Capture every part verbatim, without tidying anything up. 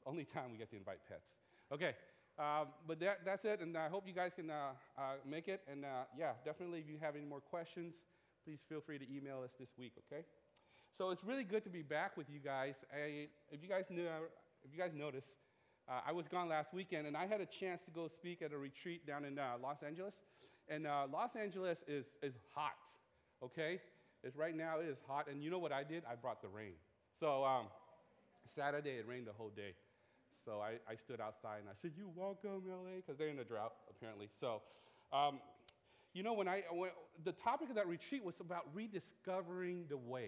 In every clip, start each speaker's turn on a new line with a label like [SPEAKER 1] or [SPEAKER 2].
[SPEAKER 1] Only time we get to invite pets. Okay, um, but that, that's it, and I hope you guys can uh, uh, make it. And uh, yeah, definitely if you have any more questions, please feel free to email us this week, okay? So it's really good to be back with you guys. I, if you guys knew, if you guys noticed, uh, I was gone last weekend, and I had a chance to go speak at a retreat down in uh, Los Angeles. And uh, Los Angeles is, is hot, okay? It's right now, it is hot, and you know what I did? I brought the rain. So um, Saturday, it rained the whole day. So I, I stood outside, and I said, "You welcome, L A," because they're in a drought, apparently. So, um, you know, when I, when, the topic of that retreat was about rediscovering the way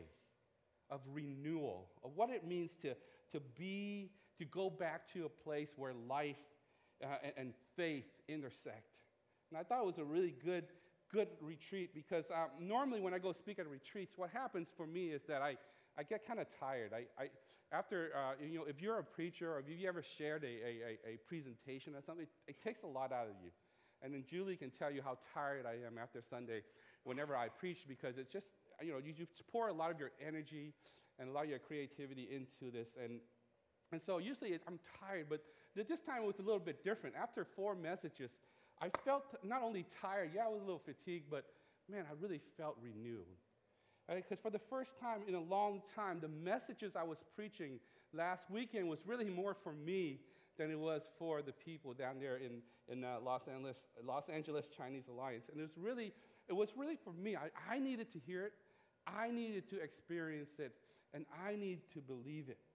[SPEAKER 1] of renewal, of what it means to, to be, to go back to a place where life uh, and, and faith intersect. And I thought it was a really good, good retreat because um, normally when I go speak at retreats, what happens for me is that I, I get kind of tired. I, I after, uh, you know, if you're a preacher or if you've ever shared a, a, a presentation or something, it, it takes a lot out of you. And then Julie can tell you how tired I am after Sunday whenever I preach because it's just, you know, you just pour a lot of your energy and a lot of your creativity into this. And, and so usually it, I'm tired, but this time it was a little bit different. After four messages, I felt not only tired, yeah, I was a little fatigued, but man, I really felt renewed. Because for the first time in a long time, the messages I was preaching last weekend was really more for me than it was for the people down there in, in uh, Los Angeles, Los Angeles Chinese Alliance. And it was really, it was really for me. I, I needed to hear it, I needed to experience it, and I need to believe it.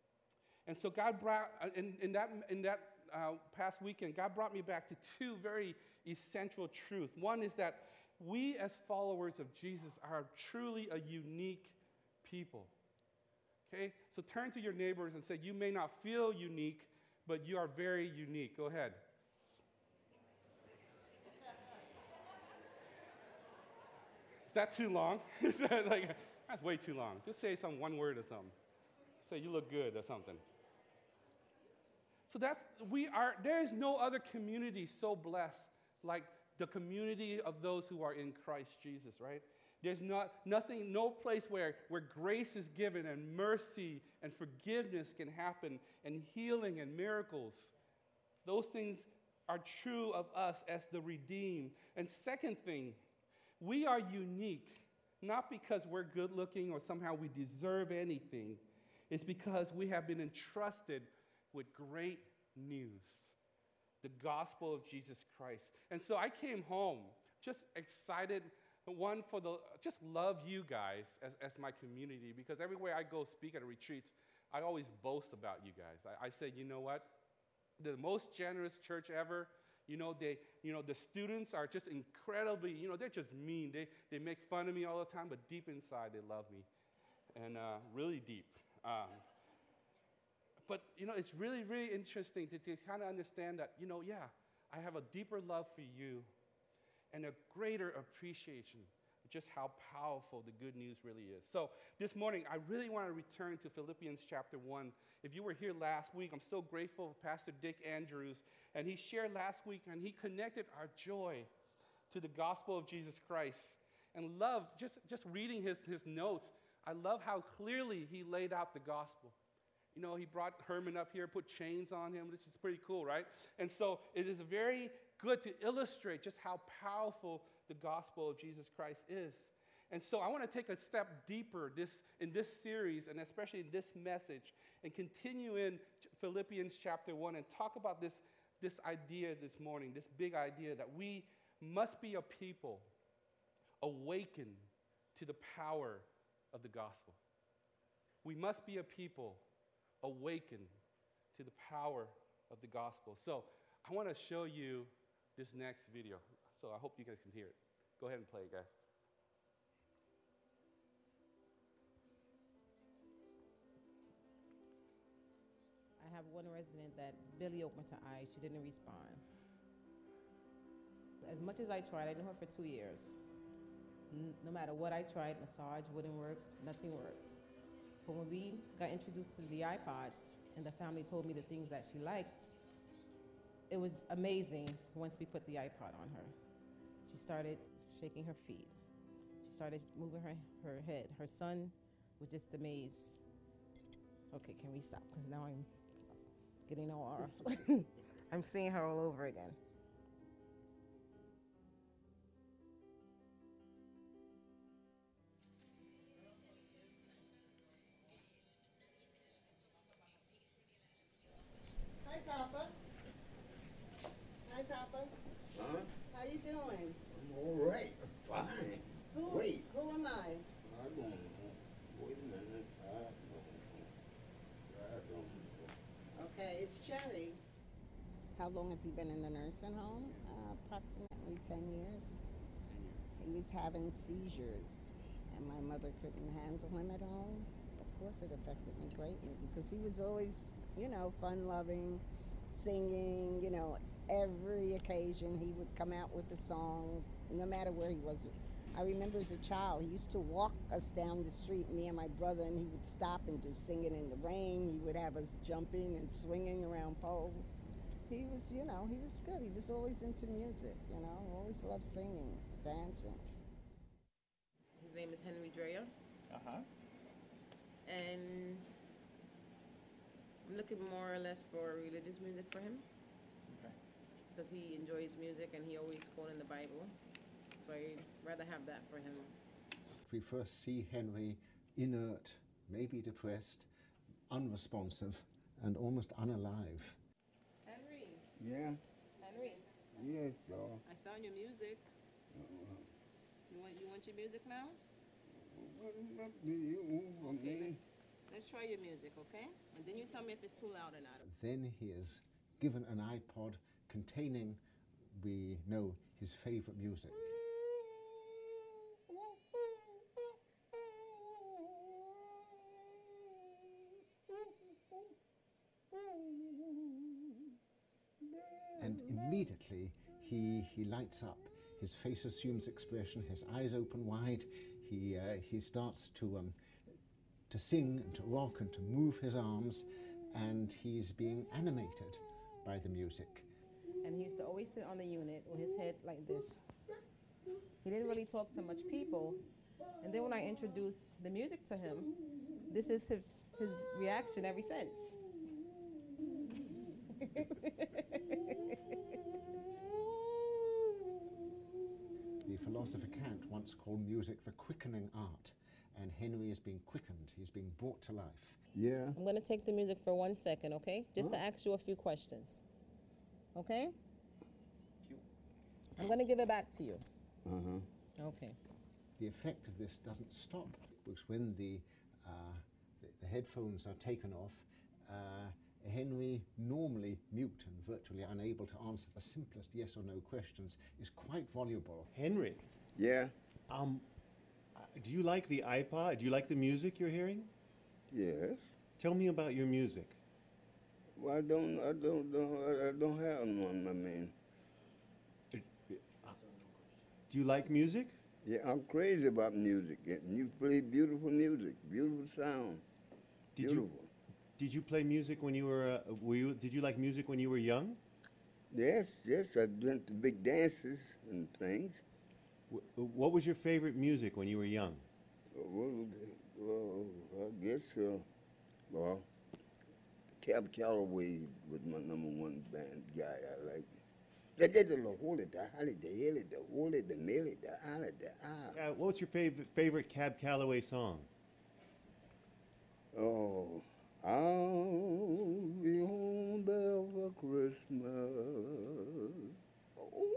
[SPEAKER 1] And so God brought, in, in that, in that uh, past weekend, God brought me back to two very essential truths. One is that we as followers of Jesus are truly a unique people. Okay? So turn to your neighbors and say, you may not feel unique, but you are very unique. Go ahead. Is that too long? Is that like, that's way too long. Just say some one word or something. Say you look good or something. So that's, we are, there is no other community so blessed like the community of those who are in Christ Jesus, right? There's not, nothing, no place where, where grace is given and mercy and forgiveness can happen and healing and miracles. Those things are true of us as the redeemed. And second thing, we are unique, not because we're good looking or somehow we deserve anything. It's because we have been entrusted with great news, the gospel of Jesus Christ. And so I came home just excited, one, for the, just love you guys as, as my community, because everywhere I go speak at retreats, I always boast about you guys. I, I say, you know what? The most generous church ever. You know, they, you know, the students are just incredibly, you know, they're just mean. They, they make fun of me all the time, but deep inside, they love me, and uh, really deep. Um, But, you know, it's really, really interesting to, to kind of understand that, you know, yeah, I have a deeper love for you and a greater appreciation of just how powerful the good news really is. So this morning, I really want to return to Philippians chapter one. If you were here last week, I'm so grateful for Pastor Dick Andrews, and he shared last week, and he connected our joy to the gospel of Jesus Christ. And love, just, just reading his, his notes, I love how clearly he laid out the gospel. You know, he brought Herman up here, put chains on him, which is pretty cool, right? And so it is very good to illustrate just how powerful the gospel of Jesus Christ is. And so I want to take a step deeper this, in this series, and especially in this message, and continue in Philippians chapter one and talk about this, this idea this morning, this big idea that we must be a people awakened to the power of the gospel. We must be a people awaken to the power of the gospel. So I want to show you this next video. So I hope you guys can hear it. Go ahead and play it, guys.
[SPEAKER 2] I have one resident that barely opened her eyes. She didn't respond. As much as I tried, I knew her for two years. No matter what I tried, massage wouldn't work, nothing worked. But when we got introduced to the iPods and the family told me the things that she liked, it was amazing once we put the iPod on her. She started shaking her feet. She started moving her, her head. Her son was just amazed. Okay, can we stop? Because now I'm... getting all, I'm seeing her all over again.
[SPEAKER 3] Hi, Papa. Hi, Papa.
[SPEAKER 4] Huh?
[SPEAKER 3] How you doing?
[SPEAKER 4] I'm all right. I'm fine.
[SPEAKER 3] Who,
[SPEAKER 4] Wait.
[SPEAKER 3] Who am I?
[SPEAKER 4] I don't know. Wait a minute. I don't know. I don't know.
[SPEAKER 3] Okay, it's Cherry.
[SPEAKER 5] How long has he been in the nursing home? Uh, approximately ten years. He was having seizures, and my mother couldn't handle him at home. Of course, it affected me greatly because he was always, you know, fun-loving, singing, you know, every occasion he would come out with a song, no matter where he was. I remember as a child, he used to walk us down the street, me and my brother, and he would stop and do Singing in the Rain. He would have us jumping and swinging around poles. He was, you know, he was good. He was always into music, you know, always loved singing, dancing.
[SPEAKER 2] His name is Henry Dreyer,
[SPEAKER 6] Uh-huh.
[SPEAKER 2] and I'm looking more or less for religious music for him
[SPEAKER 6] Okay.
[SPEAKER 2] because he enjoys music and he always quoting the Bible. So I'd rather have that for him.
[SPEAKER 7] We first see Henry inert, maybe depressed, unresponsive, and almost unalive.
[SPEAKER 2] Henry,
[SPEAKER 4] Yeah?
[SPEAKER 2] Henry,
[SPEAKER 4] Yes, sir.
[SPEAKER 2] I found your music. You want you want your music now?
[SPEAKER 4] What's up to you for
[SPEAKER 2] Okay,
[SPEAKER 4] me?
[SPEAKER 2] Let's try your music, okay? And then you tell me if it's too loud or not.
[SPEAKER 7] Then he is given an iPod containing, we know, his favorite music. And immediately he, he lights up. His face assumes expression, his eyes open wide. He, uh, he starts to, um, to sing and to rock and to move his arms, and he's being animated by the music.
[SPEAKER 2] And he used to always sit on the unit with his head like this. He didn't really talk to much people. And then when I introduced the music to him, this is his, his reaction ever since.
[SPEAKER 7] The philosopher Kant once called music the quickening art, and Henry is being quickened, he's being brought to life.
[SPEAKER 4] Yeah?
[SPEAKER 2] I'm going to take the music for one second, okay? Just to
[SPEAKER 4] Huh?
[SPEAKER 2] ask you a few questions. Okay? I'm going to give it back to you.
[SPEAKER 4] Uh-huh.
[SPEAKER 2] Okay.
[SPEAKER 7] The effect of this doesn't stop, because when the, uh, the, the headphones are taken off, uh, Henry, normally mute and virtually unable to answer the simplest yes or no questions, is quite voluble.
[SPEAKER 6] Henry,
[SPEAKER 4] Yeah?
[SPEAKER 6] um, uh, do you like the iPod? Do you like the music you're hearing?
[SPEAKER 4] Yes.
[SPEAKER 6] Tell me about your music.
[SPEAKER 4] Well, I don't, I don't, don't, I don't have one, I mean.
[SPEAKER 6] Do you like music?
[SPEAKER 4] Yeah, I'm crazy about music. And you play beautiful music, beautiful sound.
[SPEAKER 6] Did
[SPEAKER 4] beautiful.
[SPEAKER 6] you did you play music when you were uh, were you did you like music when you were young?
[SPEAKER 4] Yes, yes, I went to big dances and things.
[SPEAKER 6] Wh- What was your favorite music when you were young?
[SPEAKER 4] Well, well I guess, uh, well, Cab Calloway was my number one band guy I liked. They did the holy, the holly, the hilly, the holy, the milly, the holly, the ah.
[SPEAKER 6] Uh, what was your favorite favorite Cab Calloway song?
[SPEAKER 4] Oh, I'll be home there for Christmas. Oh,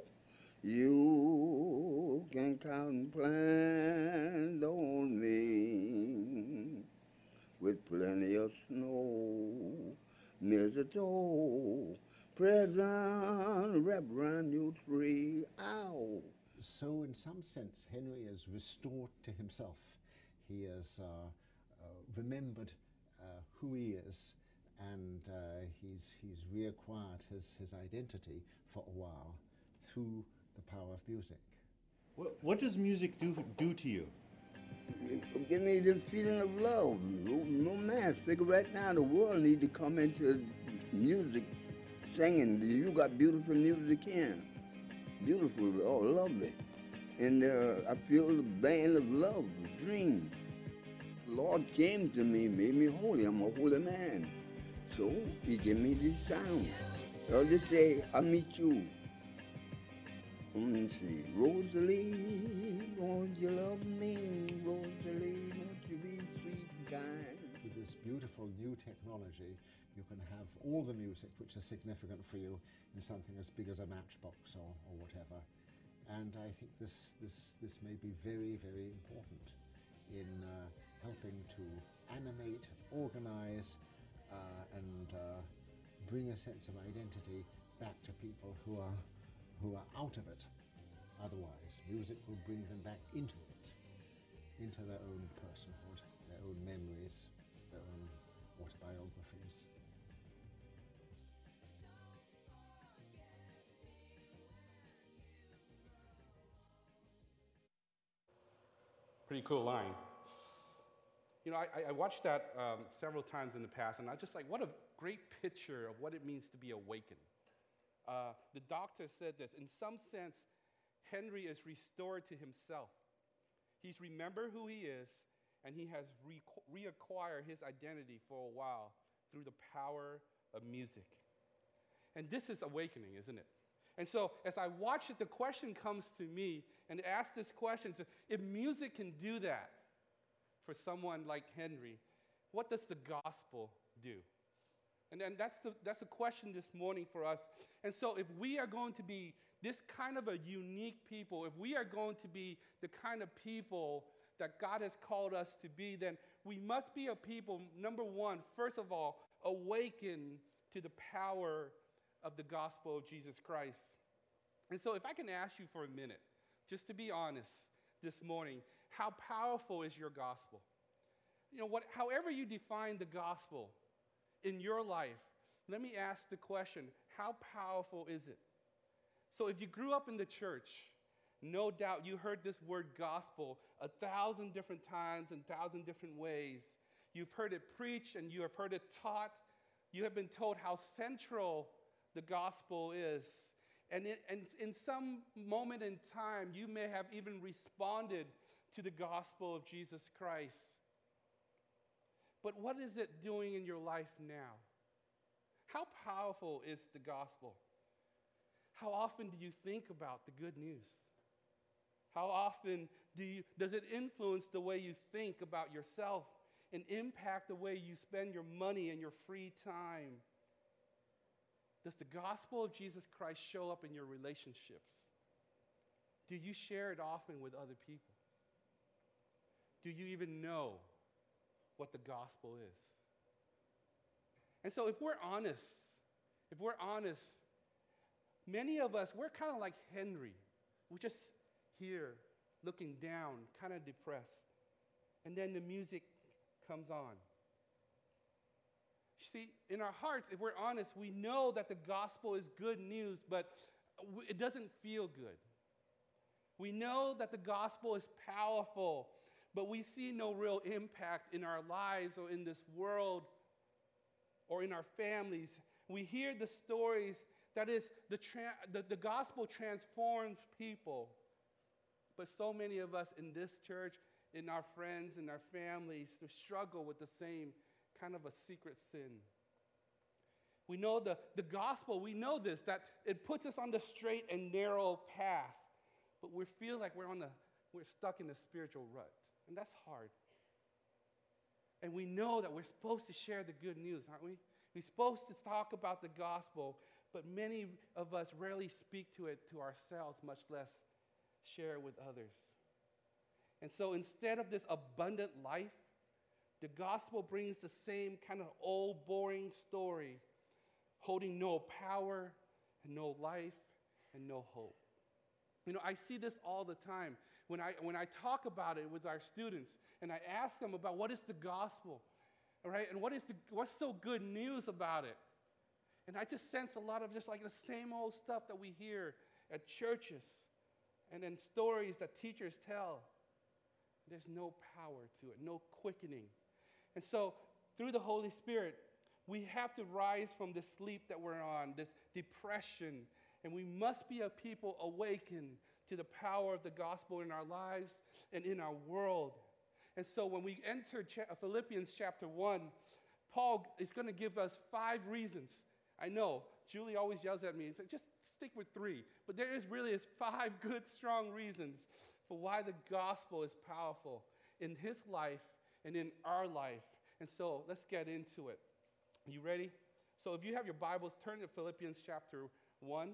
[SPEAKER 4] you can count and plan on me with plenty of snow, mistletoe, present wrapped around your tree. Ow.
[SPEAKER 7] So in some sense, Henry is restored to himself. He has uh, uh, remembered uh, who he is, and uh, he's, he's reacquired his, his identity for a while through the power of music.
[SPEAKER 6] What, what does music do do to you?
[SPEAKER 4] It give me the feeling of love. No, no man. Figure right now the world need to come into music, singing. You got beautiful music here. Beautiful, oh, lovely. And uh, I feel the band of love, dream. The Lord came to me, made me holy. I'm a holy man. So he gave me this sound. So they say, I meet you. I'm gonna say, Rosalie, won't you love me? Rosalie, won't you be sweet and kind?
[SPEAKER 7] With this beautiful new technology, you can have all the music which is significant for you in something as big as a matchbox or, or whatever. And I think this, this, this may be very, very important in uh, helping to animate, organize, uh, and uh, bring a sense of identity back to people who are, who are out of it. Otherwise, music will bring them back into it, into their own personhood, their own memories, their own autobiographies.
[SPEAKER 1] Pretty cool line. You know, I, I watched that um, several times in the past, and I just like, what a great picture of what it means to be awakened. Uh, the doctor said this, in some sense, Henry is restored to himself. He's remembered who he is, and he has re- reacquired his identity for a while through the power of music. And this is awakening, isn't it? And so as I watch it, the question comes to me and ask this question, so if music can do that for someone like Henry, what does the gospel do? And, and that's, the, that's a question this morning for us. And so if we are going to be this kind of a unique people, if we are going to be the kind of people that God has called us to be, then we must be a people, number one, first of all, awaken to the power of the gospel of Jesus Christ. And so if I can ask you for a minute, just to be honest this morning, how powerful is your gospel? You know, what, however you define the gospel in your life, let me ask the question, how powerful is it? So if you grew up in the church, no doubt you heard this word gospel a thousand different times in a thousand different ways. You've heard it preached and you have heard it taught. You have been told how central the gospel is. And in, and in some moment in time, you may have even responded to the gospel of Jesus Christ. But what is it doing in your life now? How powerful is the gospel? How often do you think about the good news? How often do you, does it influence the way you think about yourself and impact the way you spend your money and your free time? Does the gospel of Jesus Christ show up in your relationships? Do you share it often with other people? Do you even know what the gospel is? And so if we're honest, if we're honest, many of us, we're kind of like Henry. We're just here looking down, kind of depressed. And then the music comes on. See, in our hearts, if we're honest, we know that the gospel is good news, but it doesn't feel good. We know that the gospel is powerful, but we see no real impact in our lives or in this world or in our families. We hear the stories that is the, tra- the, the gospel transforms people, but so many of us in this church, in our friends, in our families, to struggle with the same kind of a secret sin. We know the, the gospel, we know this, that it puts us on the straight and narrow path, but we feel like we're on the, we're stuck in a spiritual rut, and that's hard. And we know that we're supposed to share the good news, aren't we? We're supposed to talk about the gospel, but many of us rarely speak to it to ourselves, much less share it with others. And so instead of this abundant life, the gospel brings the same kind of old, boring story, holding no power and no life and no hope. You know, I see this all the time. When I, when I talk about it with our students and I ask them about what is the gospel, all right, and what is the, what's so good news about it? And I just sense a lot of just like the same old stuff that we hear at churches and then stories that teachers tell. There's no power to it, no quickening. And so, through the Holy Spirit, we have to rise from this sleep that we're on, this depression, and we must be a people awakened to the power of the gospel in our lives and in our world. And so, when we enter cha- Philippians chapter one, Paul is going to give us five reasons. I know, Julie always yells at me, it's like, just stick with three. But there is really is five good, strong reasons for why the gospel is powerful in his life and in our life. And so let's get into it. You ready? So if you have your Bibles, turn to Philippians chapter one.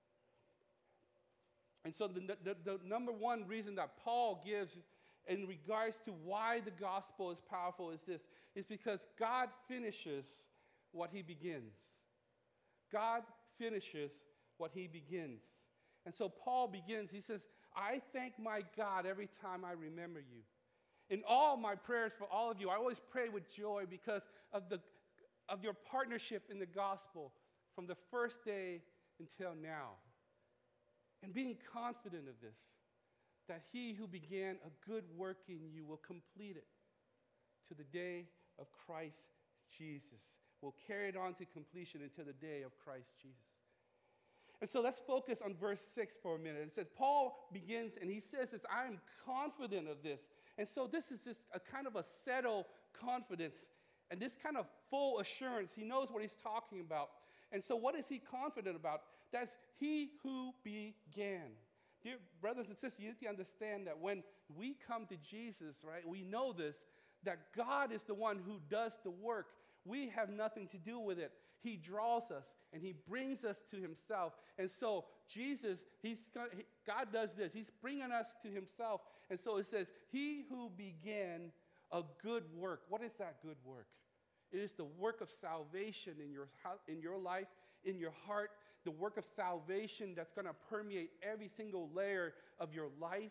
[SPEAKER 1] And so the, the, the number one reason that Paul gives in regards to why the gospel is powerful is this. It's because God finishes what he begins. God finishes what he begins. And so Paul begins, he says, I thank my God every time I remember you. In all my prayers for all of you, I always pray with joy because of the of your partnership in the gospel from the first day until now. And being confident of this, that he who began a good work in you will complete it to the day of Christ Jesus. Will carry it on to completion until the day of Christ Jesus. And so let's focus on verse six for a minute. It says, Paul begins and he says this, I am confident of this. And so this is just a kind of a settled confidence and this kind of full assurance. He knows what he's talking about. And so what is he confident about? That's he who began. Dear brothers and sisters, you need to understand that when we come to Jesus, right, we know this, that God is the one who does the work. We have nothing to do with it. He draws us and he brings us to himself. And so Jesus, he's God does this. He's bringing us to himself. And so it says, he who began a good work. What is that good work? It is the work of salvation in your, in your life, in your heart, the work of salvation that's going to permeate every single layer of your life.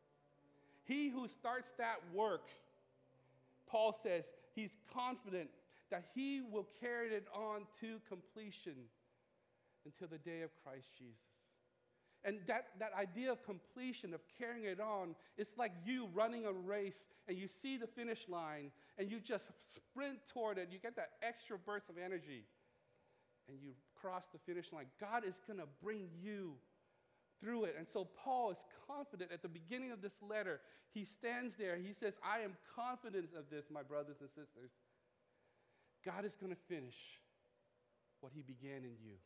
[SPEAKER 1] He who starts that work, Paul says, he's confident that he will carry it on to completion until the day of Christ Jesus. And that, that idea of completion, of carrying it on, it's like you running a race and you see the finish line and you just sprint toward it. You get that extra burst of energy and you cross the finish line. God is going to bring you through it. And so Paul is confident at the beginning of this letter. He stands there. He says, I am confident of this, my brothers and sisters. God is going to finish what he began in you.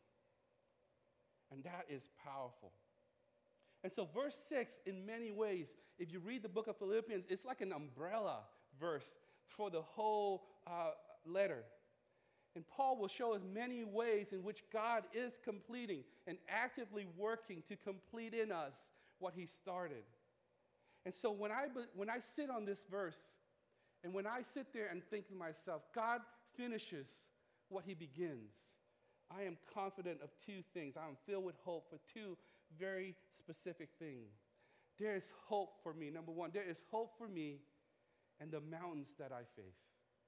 [SPEAKER 1] And that is powerful. And so verse six, in many ways, if you read the book of Philippians, it's like an umbrella verse for the whole uh, letter. And Paul will show us many ways in which God is completing and actively working to complete in us what he started. And so when I, when I sit on this verse, and when I sit there and think to myself, God finishes what he begins, I am confident of two things. I am filled with hope for two very specific things. There is hope for me. Number one, there is hope for me and the mountains that I face.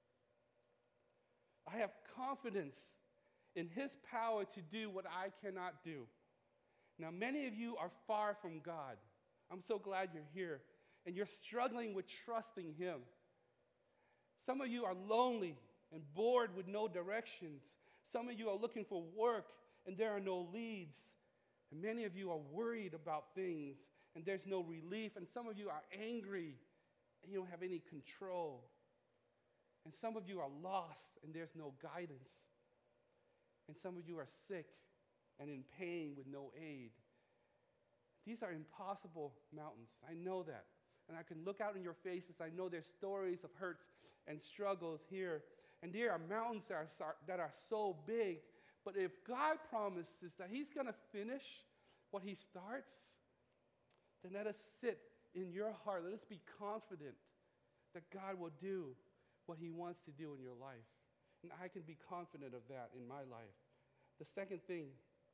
[SPEAKER 1] I have confidence in his power to do what I cannot do. Now, many of you are far from God. I'm so glad you're here. And you're struggling with trusting him. Some of you are lonely and bored with no directions. Some of you are looking for work and there are no leads. And many of you are worried about things and there's no relief. And some of you are angry and you don't have any control. And some of you are lost and there's no guidance. And some of you are sick and in pain with no aid. These are impossible mountains. I know that. And I can look out in your faces. I know there's stories of hurts and struggles here. And there are mountains that are, that are so big. But if God promises that he's going to finish what he starts, then let us sit in your heart. Let us be confident that God will do what he wants to do in your life. And I can be confident of that in my life. The second thing,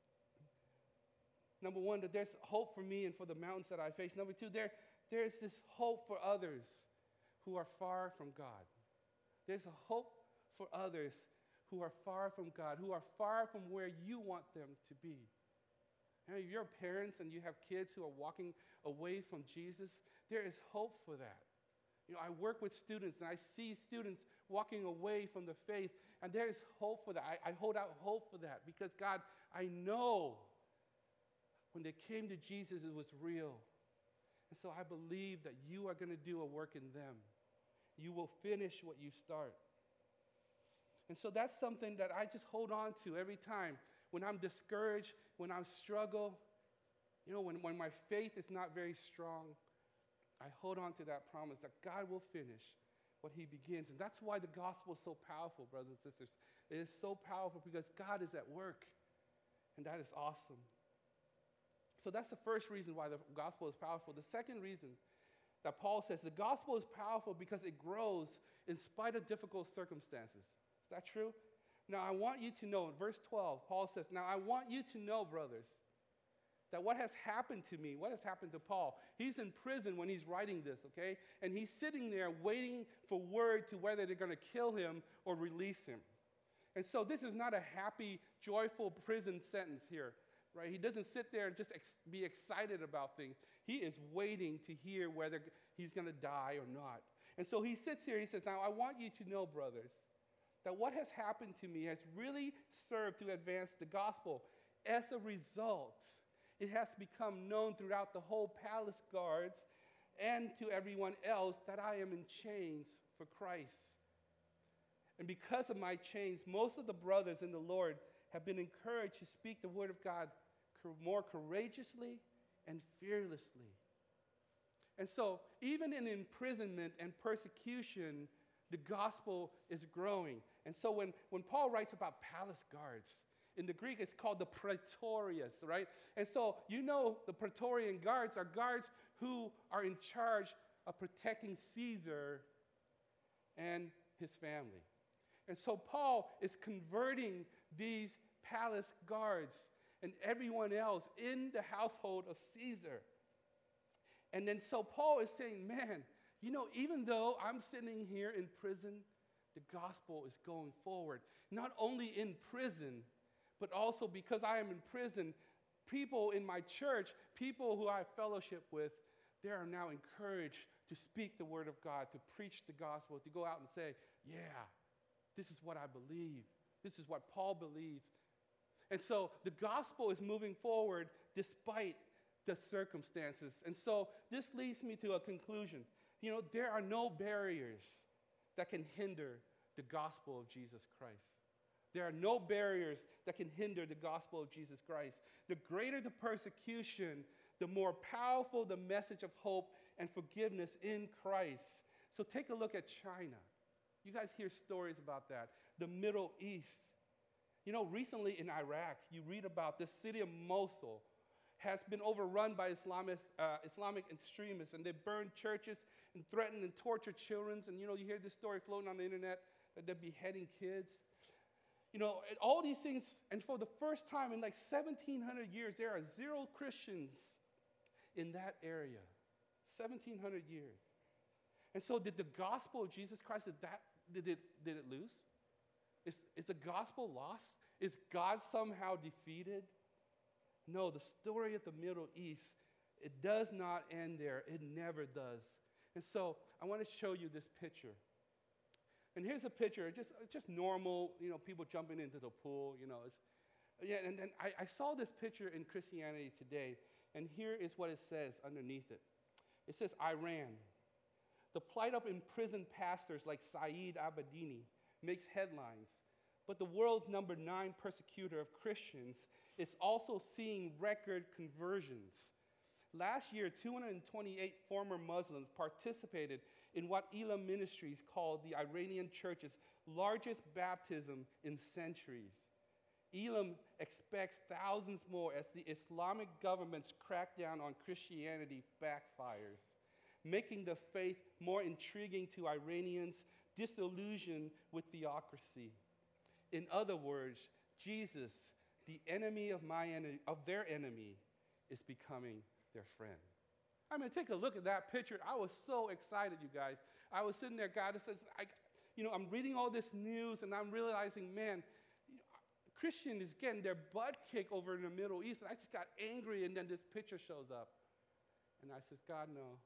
[SPEAKER 1] number one, that there's hope for me and for the mountains that I face. Number two, there, there's this hope for others who are far from God. There's a hope for others who are far from God, who are far from where you want them to be. Now, if you're parents and you have kids who are walking away from Jesus, there is hope for that. You know, I work with students and I see students walking away from the faith, and there is hope for that. I, I hold out hope for that because, God, I know when they came to Jesus, it was real. And so I believe that you are going to do a work in them. You will finish what you start. And so that's something that I just hold on to every time. When I'm discouraged, when I struggle, you know, when, when my faith is not very strong, I hold on to that promise that God will finish what he begins. And that's why the gospel is so powerful, brothers and sisters. It is so powerful because God is at work, and that is awesome. So that's the first reason why the gospel is powerful. The second reason that Paul says the gospel is powerful because it grows in spite of difficult circumstances. Is that true? Now, I want you to know, in verse twelve, Paul says, now I want you to know, brothers, that what has happened to me, what has happened to Paul, he's in prison when he's writing this, okay? And he's sitting there waiting for word to whether they're going to kill him or release him. And so this is not a happy, joyful prison sentence here, right? He doesn't sit there and just ex- be excited about things. He is waiting to hear whether he's going to die or not. And so he sits here, he says, now I want you to know, brothers, that what has happened to me has really served to advance the gospel. As a result, it has become known throughout the whole palace guards and to everyone else that I am in chains for Christ. And because of my chains, most of the brothers in the Lord have been encouraged to speak the word of God more courageously and fearlessly. And so, even in imprisonment and persecution, the gospel is growing. And so when, when Paul writes about palace guards, in the Greek, it's called the praetorius, right? And so you know the Praetorian guards are guards who are in charge of protecting Caesar and his family. And so Paul is converting these palace guards and everyone else in the household of Caesar. And then so Paul is saying, man, you know, even though I'm sitting here in prison, the gospel is going forward. Not only in prison, but also because I am in prison, people in my church, people who I fellowship with, they are now encouraged to speak the word of God, to preach the gospel, to go out and say, yeah, this is what I believe. This is what Paul believes. And so the gospel is moving forward despite the circumstances. And so this leads me to a conclusion. You know, there are no barriers that can hinder the gospel of Jesus Christ. There are no barriers that can hinder the gospel of Jesus Christ. The greater the persecution, the more powerful the message of hope and forgiveness in Christ. So take a look at China. You guys hear stories about that. The Middle East. You know, recently in Iraq, you read about the city of Mosul has been overrun by Islamic, uh, Islamic extremists, and they burned churches and threatened and tortured children. And, you know, you hear this story floating on the internet that they're beheading kids. You know, and all these things, and for the first time in like seventeen hundred years, there are zero Christians in that area. seventeen hundred years. And so did the gospel of Jesus Christ, did, that, did, it, did it lose? Is, is the gospel lost? Is God somehow defeated? No, the story of the Middle East, it does not end there. It never does. And so I want to show you this picture. And here's a picture, just, just normal, you know, people jumping into the pool, you know. It's, yeah, and then I, I saw this picture in Christianity Today, and here is what it says underneath it. It says, Iran. The plight of imprisoned pastors like Saeed Abedini makes headlines, but the world's number nine persecutor of Christians is also seeing record conversions. Last year, two hundred twenty-eight former Muslims participated in what Elam Ministries called the Iranian church's largest baptism in centuries. Elam expects thousands more as the Islamic government's crackdown on Christianity backfires, making the faith more intriguing to Iranians disillusioned with theocracy. In other words, Jesus, the enemy of my enemy, of their enemy, is becoming their friend. I mean, take a look at that picture. I was so excited, you guys. I was sitting there, God, says, I, you know, I'm reading all this news, and I'm realizing, man, you know, Christian is getting their butt kicked over in the Middle East, and I just got angry, and then this picture shows up. And I says, God, no.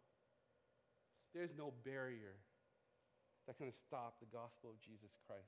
[SPEAKER 1] There's no barrier that can stop the gospel of Jesus Christ.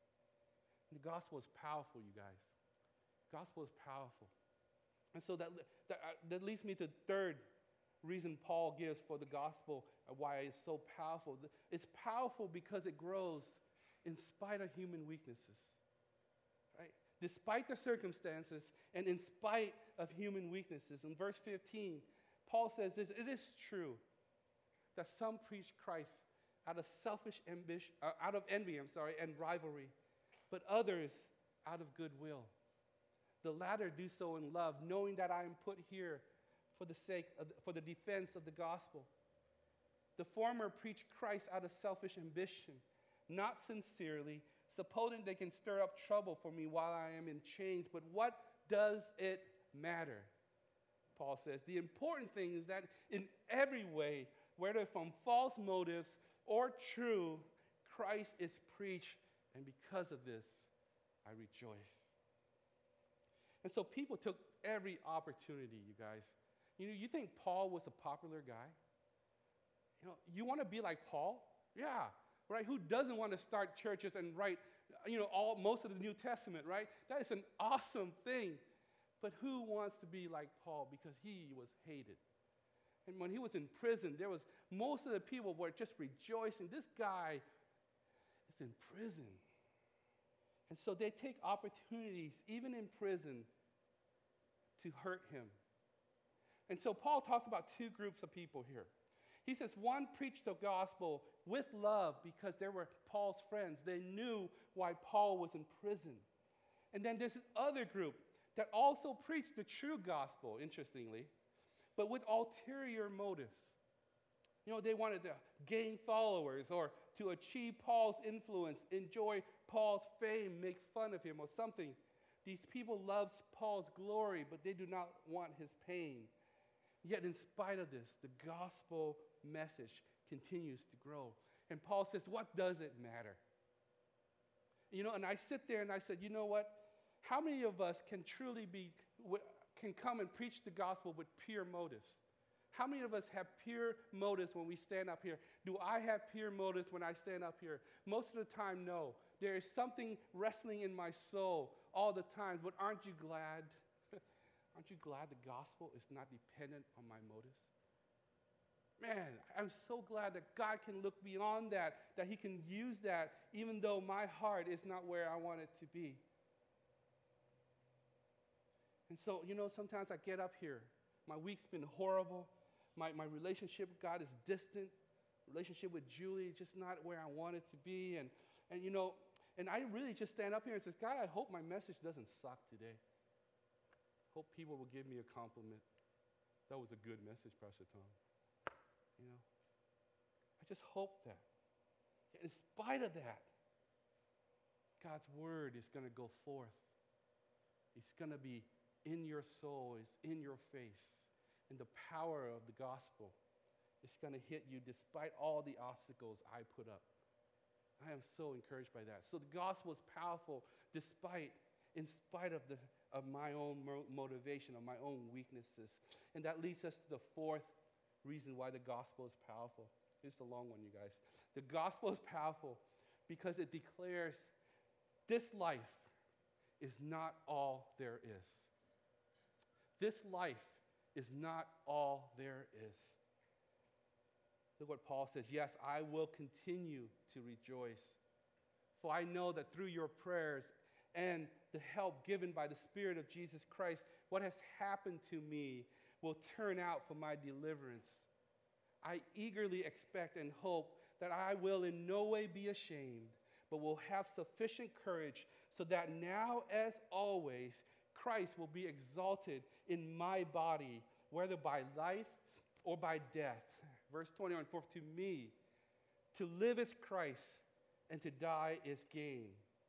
[SPEAKER 1] And the gospel is powerful, you guys. The gospel is powerful. And so that, that, uh, that leads me to the third reason Paul gives for the gospel, uh, why it's so powerful. It's powerful because it grows in spite of human weaknesses, right? Despite the circumstances and in spite of human weaknesses. In verse fifteen, Paul says this, it is true that some preach Christ out of selfish ambition, uh, out of envy, I'm sorry, and rivalry, but others out of goodwill. The latter do so in love, knowing that I am put here for the sake of the, for the defense of the gospel. The former preach Christ out of selfish ambition, not sincerely, supposing they can stir up trouble for me while I am in chains. But what does it matter? Paul says, the important thing is that in every way, whether from false motives or true, Christ is preached, and because of this, I rejoice. And so people took every opportunity, you guys. You know, you think Paul was a popular guy? You know, you want to be like Paul? Yeah, right? Who doesn't want to start churches and write, you know, all most of the New Testament, right? That is an awesome thing. But who wants to be like Paul? Because he was hated. And when he was in prison, there was most of the people were just rejoicing. This guy is in prison. And so they take opportunities, even in prison, to hurt him. And so Paul talks about two groups of people here. He says one preached the gospel with love because they were Paul's friends. They knew why Paul was in prison. And then there's this other group that also preached the true gospel, interestingly, but with ulterior motives. You know, they wanted to gain followers or to achieve Paul's influence, enjoy Paul's fame, make fun of him or something. These people love Paul's glory, but they do not want his pain. Yet in spite of this, the gospel message continues to grow. And Paul says, what does it matter? You know, and I sit there and I said, you know what? How many of us can truly be, can come and preach the gospel with pure motives? How many of us have pure motives when we stand up here? Do I have pure motives when I stand up here? Most of the time, no. There is something wrestling in my soul all the time, but aren't you glad? Aren't you glad the gospel is not dependent on my motives? Man, I'm so glad that God can look beyond that, that he can use that even though my heart is not where I want it to be. And so, you know, sometimes I get up here. My week's been horrible. My, my relationship with God is distant. Relationship with Julie is just not where I want it to be. And, and, you know, and I really just stand up here and say, God, I hope my message doesn't suck today. Hope people will give me a compliment. That was a good message, Pastor Tom. You know, I just hope that. In spite of that, God's word is going to go forth. It's going to be in your soul, it's in your face. And the power of the gospel is going to hit you despite all the obstacles I put up. I am so encouraged by that. So the gospel is powerful despite, in spite of, the, of my own mo- motivation, of my own weaknesses. And that leads us to the fourth reason why the gospel is powerful. Here's the long one, you guys. The gospel is powerful because it declares this life is not all there is. This life is not all there is. Look what Paul says. Yes, I will continue to rejoice. For I know that through your prayers and the help given by the Spirit of Jesus Christ, what has happened to me will turn out for my deliverance. I eagerly expect and hope that I will in no way be ashamed, but will have sufficient courage so that now, as always, Christ will be exalted in my body, whether by life or by death. Verse twenty-one, for to me, to live is Christ, and to die is gain.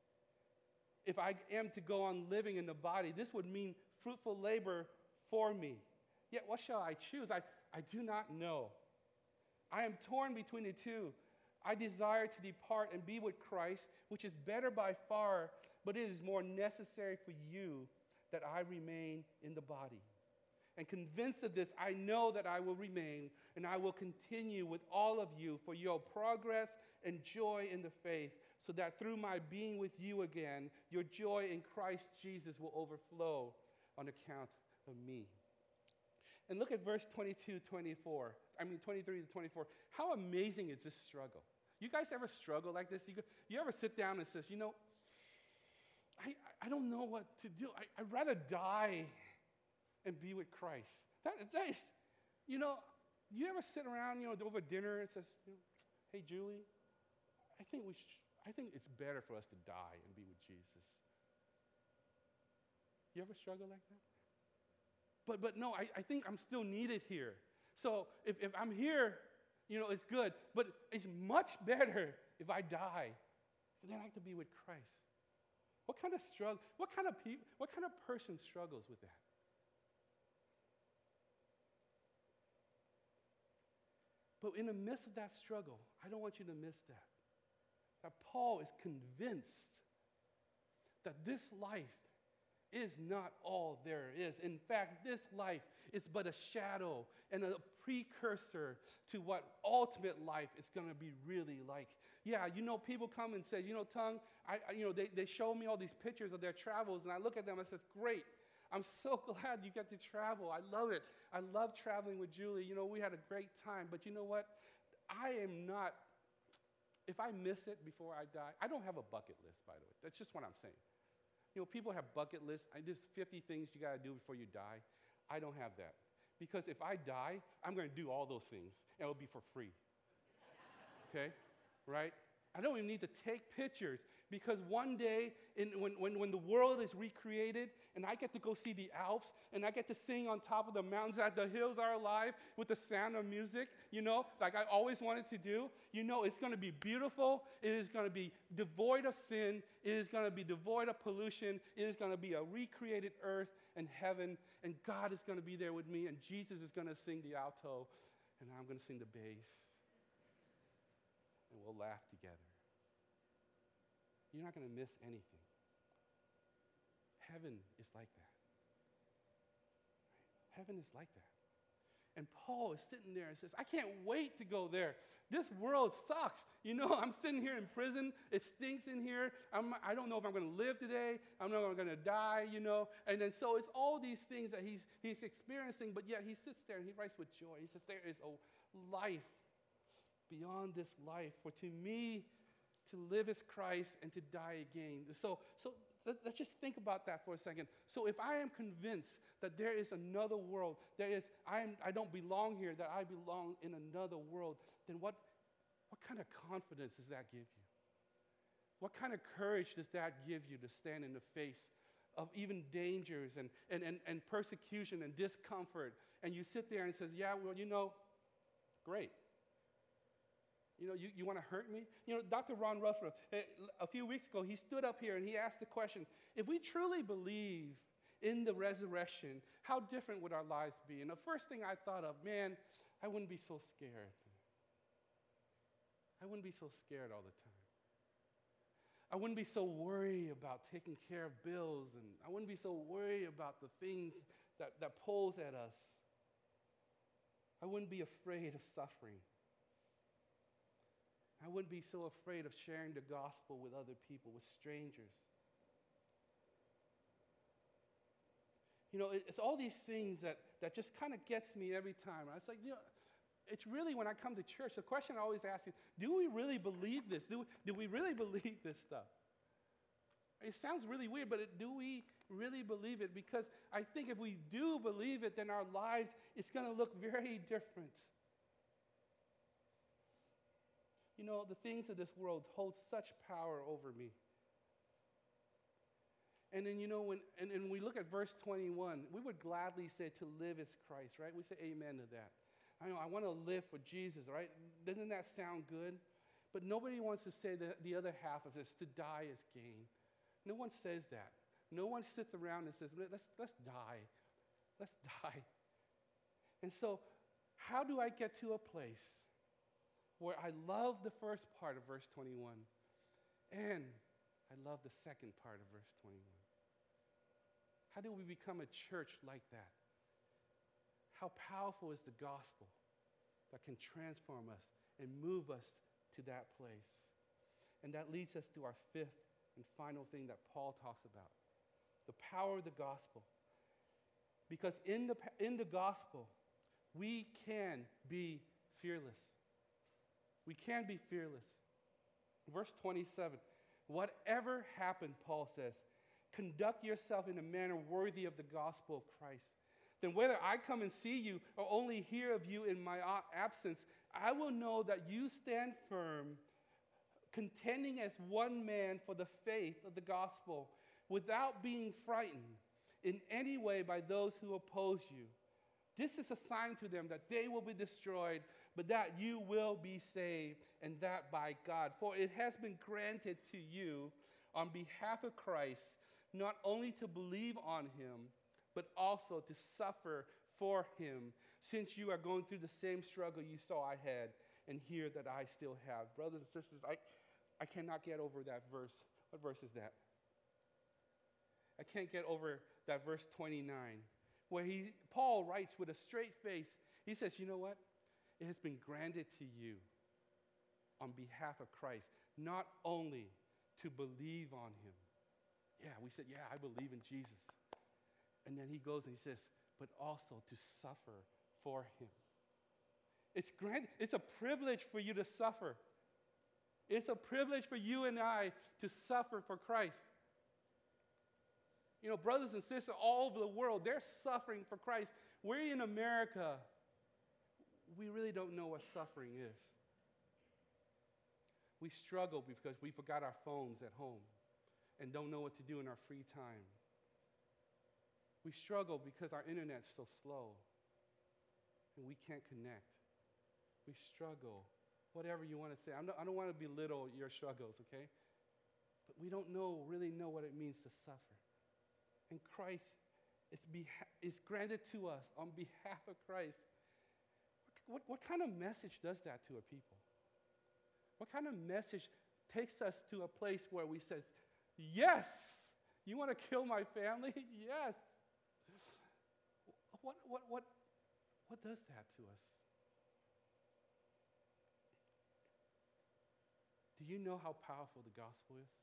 [SPEAKER 1] If I am to go on living in the body, this would mean fruitful labor for me. Yet what shall I choose? I, I do not know. I am torn between the two. I desire to depart and be with Christ, which is better by far, but it is more necessary for you that I remain in the body. And convinced of this, I know that I will remain and I will continue with all of you for your progress and joy in the faith, so that through my being with you again, your joy in Christ Jesus will overflow on account of me. And look at verse twenty-two, twenty-four. I mean, twenty-three to twenty-four. How amazing is this struggle? You guys ever struggle like this? You, go, you ever sit down and says, you know, I, I don't know what to do. I, I'd rather die and be with Christ. That, that is, you know, you ever sit around, you know, over dinner and says, you know, hey, Julie, I think we sh- I think it's better for us to die and be with Jesus. You ever struggle like that? But but no, I, I think I'm still needed here. So if, if I'm here, you know, it's good. But it's much better if I die. Then I have to be with Christ. What kind of struggle, what kind of people, what kind of person struggles with that? But in the midst of that struggle, I don't want you to miss that. That Paul is convinced that this life is not all there is. In fact, this life is but a shadow and a precursor to what ultimate life is going to be really like. Yeah, you know, people come and say, you know, Tung, I, I, you know, they, they show me all these pictures of their travels, and I look at them and I says, great. I'm so glad you get to travel. I love it. I love traveling with Julie. You know, we had a great time. But you know what? I am not, if I miss it before I die, I don't have a bucket list, by the way. That's just what I'm saying. You know, people have bucket lists. I, there's fifty things you got to do before you die. I don't have that. Because if I die, I'm going to do all those things, and it'll be for free. Okay? Right? I don't even need to take pictures, because one day, in, when, when, when the world is recreated, and I get to go see the Alps, and I get to sing on top of the mountains that the hills are alive with the sound of music, you know, like I always wanted to do, you know, it's going to be beautiful. It is going to be devoid of sin. It is going to be devoid of pollution. It is going to be a recreated earth and heaven, and God is going to be there with me, and Jesus is going to sing the alto, and I'm going to sing the bass. And we'll laugh together. You're not going to miss anything. Heaven is like that. Right? Heaven is like that. And Paul is sitting there and says, I can't wait to go there. This world sucks. You know, I'm sitting here in prison. It stinks in here. I'm, I don't know if I'm going to live today. I don't know if I'm going to die, you know. And then so it's all these things that he's, he's experiencing, but yet he sits there and he writes with joy. He says, there is a life beyond this life, for to me to live is Christ and to die again. So, so let, let's just think about that for a second. So if I am convinced that there is another world, there is, I, am, I don't belong here, that I belong in another world, then what, what kind of confidence does that give you? What kind of courage does that give you to stand in the face of even dangers and, and, and, and persecution and discomfort? And you sit there and says, yeah, well, you know, great. You know, you, you want to hurt me? You know, Doctor Ron Ruffler, a few weeks ago, he stood up here and he asked the question, if we truly believe in the resurrection, how different would our lives be? And the first thing I thought of, man, I wouldn't be so scared. I wouldn't be so scared all the time. I wouldn't be so worried about taking care of bills, and I wouldn't be so worried about the things that, that pulls at us. I wouldn't be afraid of suffering. I wouldn't be so afraid of sharing the gospel with other people, with strangers. You know, it, it's all these things that, that just kind of gets me every time. It's like, you know, it's really when I come to church, the question I always ask is, do we really believe this? Do, do we really believe this stuff? It sounds really weird, but it, do we really believe it? Because I think if we do believe it, then our lives, it's going to look very different. You know, the things of this world hold such power over me. And then, you know, when and, and we look at verse twenty-one, we would gladly say to live is Christ, right? We say amen to that. I know, I want to live for Jesus, right? Doesn't that sound good? But nobody wants to say the, the other half of this, to die is gain. No one says that. No one sits around and says, let's, let's die. Let's die. And so, how do I get to a place where I love the first part of verse twenty-one, and I love the second part of verse twenty-one? How do we become a church like that? How powerful is the gospel that can transform us and move us to that place? And that leads us to our fifth and final thing that Paul talks about, the power of the gospel. Because in the, in the gospel, we can be fearless. We can be fearless. Verse twenty-seven, whatever happened, Paul says, conduct yourself in a manner worthy of the gospel of Christ. Then whether I come and see you or only hear of you in my absence, I will know that you stand firm, contending as one man for the faith of the gospel, without being frightened in any way by those who oppose you. This is a sign to them that they will be destroyed, but that you will be saved, and that by God. For it has been granted to you on behalf of Christ, not only to believe on him, but also to suffer for him, since you are going through the same struggle you saw I had and hear that I still have. Brothers and sisters, I, I cannot get over that verse. What verse is that? I can't get over that verse twenty-nine, where he, Paul writes with a straight face. He says, you know what? It has been granted to you on behalf of Christ, not only to believe on him. Yeah, we said, yeah, I believe in Jesus. And then he goes and he says, but also to suffer for him. It's granted, it's a privilege for you to suffer. It's a privilege for you and I to suffer for Christ. You know, brothers and sisters all over the world, they're suffering for Christ. We're in America. We really don't know what suffering is. We struggle because we forgot our phones at home and don't know what to do in our free time. We struggle because our internet's so slow and we can't connect. We struggle, whatever you want to say. I'm not, I don't want to belittle your struggles, okay? But we don't know, really know what it means to suffer. And Christ is, beha- is granted to us on behalf of Christ. What, what kind of message does that to a people? What kind of message takes us to a place where we says, yes, you want to kill my family? Yes. What, what, what, what does that to us? Do you know how powerful the gospel is?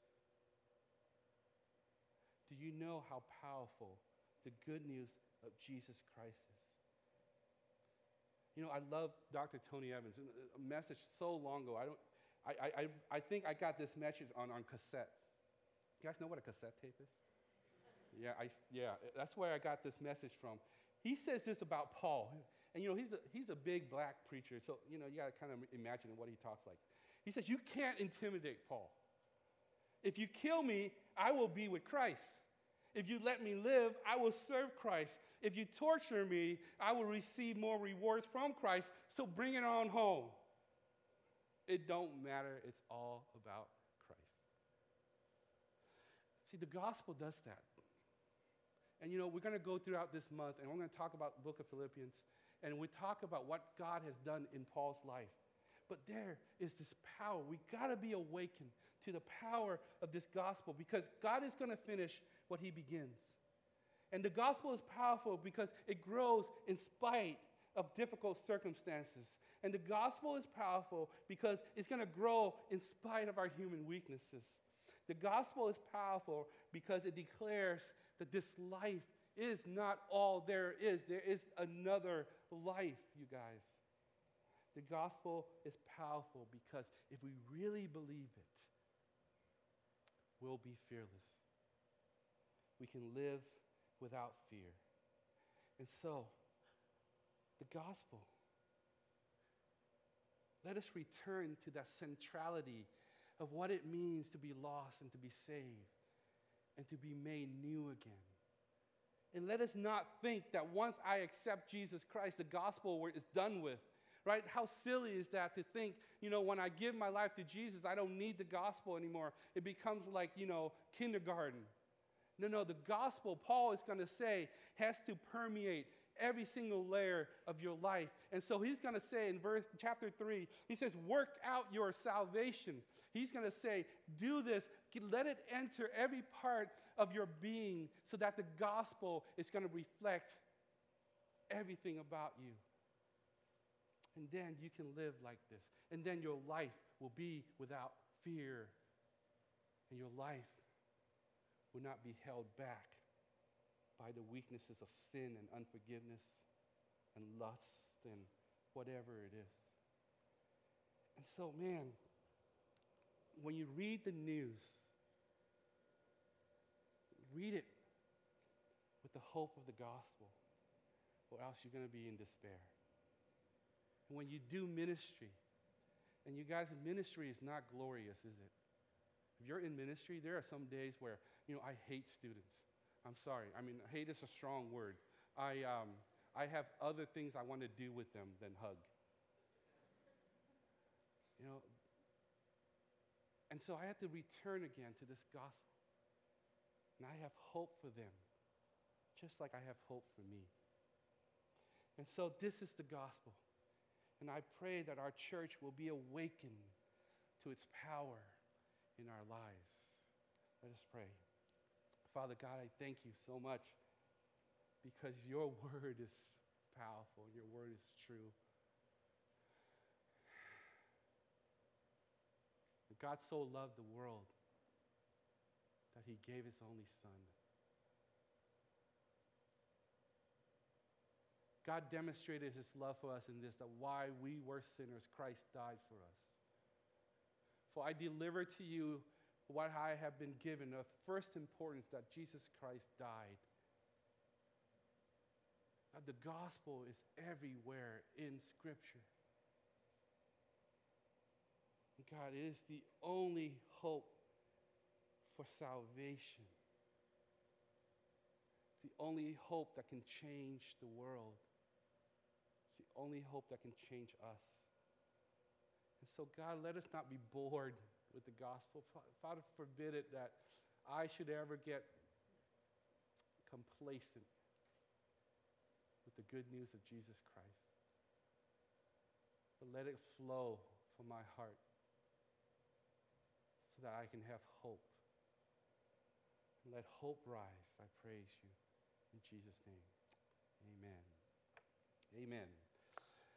[SPEAKER 1] Do you know how powerful the good news of Jesus Christ is? You know, I love Doctor Tony Evans. A message so long ago. I don't. I, I, I think I got this message on, on cassette. You guys know what a cassette tape is? Yeah, I, yeah, that's where I got this message from. He says this about Paul. And, you know, he's a, he's a big black preacher, so, you know, you got to kind of imagine what he talks like. He says, you can't intimidate Paul. If you kill me, I will be with Christ. If you let me live, I will serve Christ. If you torture me, I will receive more rewards from Christ, so bring it on home. It don't matter. It's all about Christ. See, the gospel does that. And, you know, we're going to go throughout this month, and we're going to talk about the book of Philippians, and we talk about what God has done in Paul's life. But there is this power. We got to be awakened to the power of this gospel, because God is going to finish what he begins. And the gospel is powerful because it grows in spite of difficult circumstances. And the gospel is powerful because it's going to grow in spite of our human weaknesses. The gospel is powerful because it declares that this life is not all there is. There is another life, you guys. The gospel is powerful because if we really believe it, we'll be fearless. We can live without fear. And so, the gospel, let us return to that centrality of what it means to be lost and to be saved and to be made new again. And let us not think that once I accept Jesus Christ, the gospel is done with. Right? How silly is that to think, you know, when I give my life to Jesus, I don't need the gospel anymore. It becomes like, you know, kindergarten. No, no, the gospel, Paul is going to say, has to permeate every single layer of your life. And so he's going to say in verse chapter three, he says, work out your salvation. He's going to say, do this, let it enter every part of your being so that the gospel is going to reflect everything about you. And then you can live like this. And then your life will be without fear. And your life will not be held back by the weaknesses of sin and unforgiveness and lust and whatever it is. And so, man, when you read the news, read it with the hope of the gospel, or else you're going to be in despair. And when you do ministry, and you guys, ministry is not glorious, is it? If you're in ministry, there are some days where, you know, I hate students. I'm sorry. I mean, hate is a strong word. I, um, I have other things I want to do with them than hug. You know, and so I have to return again to this gospel. And I have hope for them, just like I have hope for me. And so this is the gospel. And I pray that our church will be awakened to its power in our lives. Let us pray. Father God, I thank you so much because your word is powerful. Your word is true. God so loved the world that he gave his only son. God demonstrated his love for us in this, that while we were sinners, Christ died for us. For I deliver to you what I have been given of first importance, that Jesus Christ died. God, the gospel is everywhere in Scripture. God, it is the only hope for salvation. The only hope that can change the world. The only hope that can change us. And so, God, let us not be bored with the gospel. Father, forbid it that I should ever get complacent with the good news of Jesus Christ. But let it flow from my heart so that I can have hope. And let hope rise. I praise you. In Jesus' name, amen. Amen.